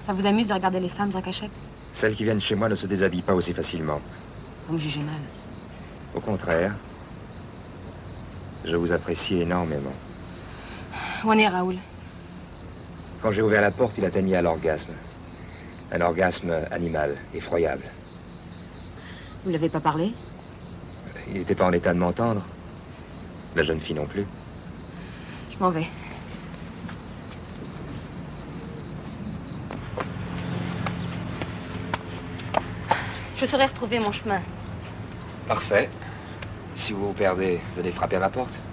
Ça vous amuse de regarder les femmes en cachette? Celles qui viennent chez moi ne se déshabillent pas aussi facilement. Vous me jugez mal. Au contraire, je vous apprécie énormément. Où en est Raoul? Quand j'ai ouvert la porte, il atteignait à l'orgasme. Un orgasme animal, effroyable. Vous l'avez pas parlé? Il n'était pas en état de m'entendre. La jeune fille non plus. Je m'en vais. Je saurai retrouver mon chemin. Parfait. Si vous vous perdez, venez frapper à ma porte.